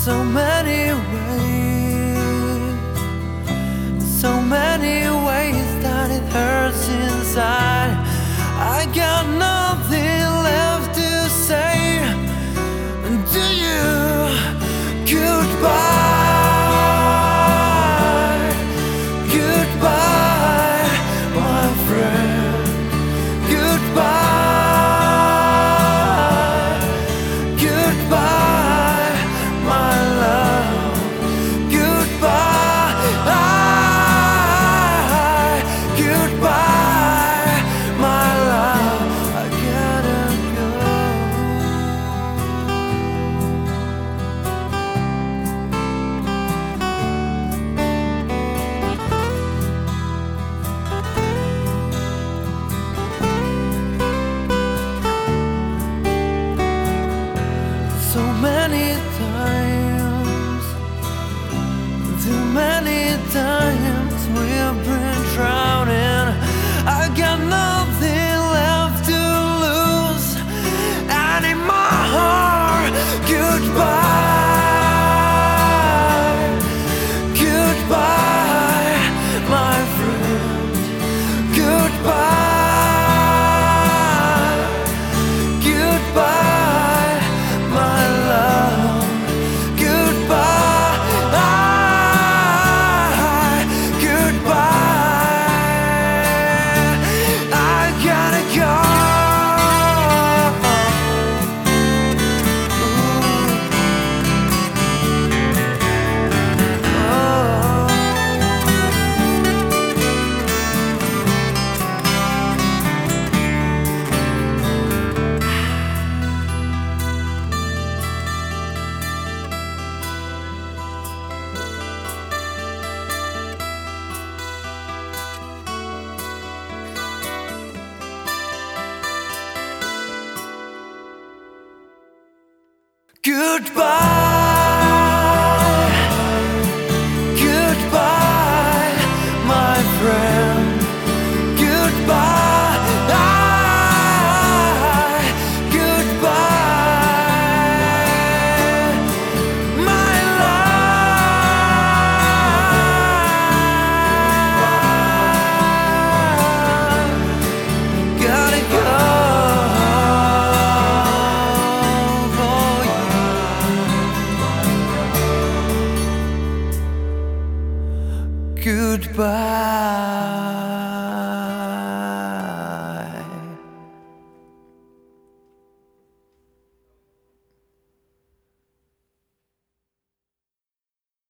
So many ways, so many ways that it hurts inside. I got nothing left to say to you. Goodbye, goodbye, my friend. Goodbye, goodbye, my love. Goodbye, goodbye, my love. I gotta go. So many times, too many times we've been drowning. I got nothing left to lose anymore. Goodbye, goodbye, my friend. Goodbye, goodbye, my love. Goodbye, goodbye. I gotta go. Goodbye.